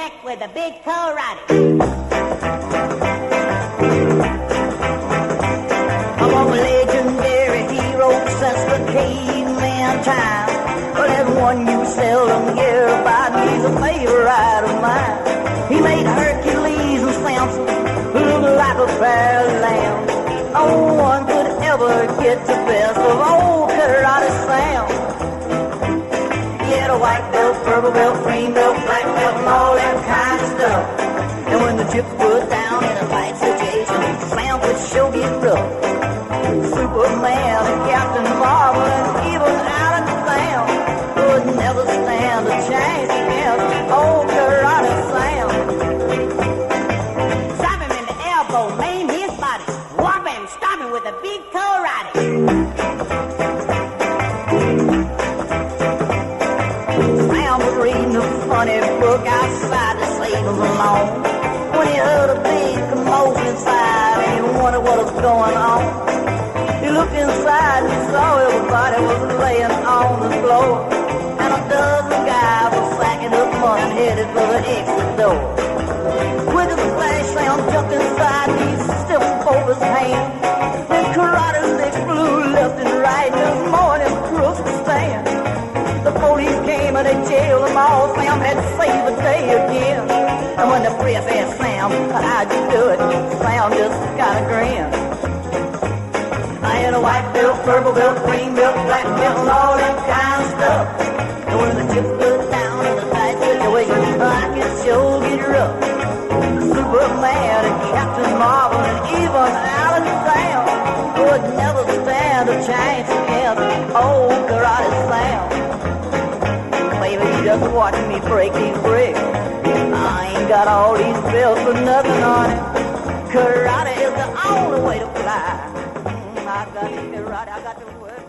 neck with a big karate. I'm a legendary hero since the caveman time. But there's one you seldom hear about. He's a favorite of mine. He made Hercules and Samson look like a pair of lambs. No one could ever get the best of old Karate Sam. He had a white belt, purple belt, green belt, black belt, and all that kind of stuff. And when the chips were down in a tight situation, Sam could sure get rough. Superman and Captain Marvel and even Alan Sam would never stand a chance against old Karate Sam. Stop him in the elbow, maim his body, whop him, stop him with a big karate. Sam was reading a funny book outside to save him alone when he heard a big commotion inside and he wondered what was going on. He looked inside and saw everybody was laying on the floor, and a dozen guys were sacking up money and headed for the exit door. With a splash, Sam jumped inside and he stiffened both his hands. Then karate sticks flew left and right, and this morning crooks to stand. The police came and they jailed them all. Sam had to save the day again. And when the press asked Sam, how'd you do it? Sam just got a grin. I had a white belt, purple belt, green belt, black belt, and all that kind of stuff. And when the chips go down in a tight situation, I can sure get rough. Superman and Captain Marvel and even Alan Sam would never stand a chance against old Karate Sam. Baby, you just watching me break these bricks. I ain't got all these belts for nothing on it. Karate is the only way to fly. I got to karate, I got to work.